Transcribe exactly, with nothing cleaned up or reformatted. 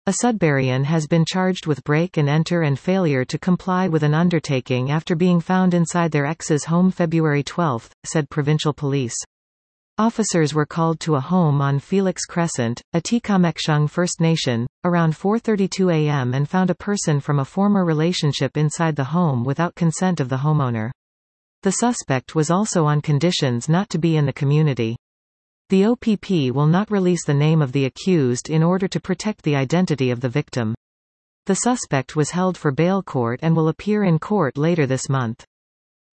A Sudburyan has been charged with break and enter and failure to comply with an undertaking after being found inside their ex's home February twelfth, said provincial police. Officers were called to a home on Felix Crescent, Atikamekshung First Nation, around four thirty-two a m and found a person from a former relationship inside the home without consent of the homeowner. The suspect was also on conditions not to be in the community. The O P P will not release the name of the accused in order to protect the identity of the victim. The suspect was held for bail court and will appear in court later this month.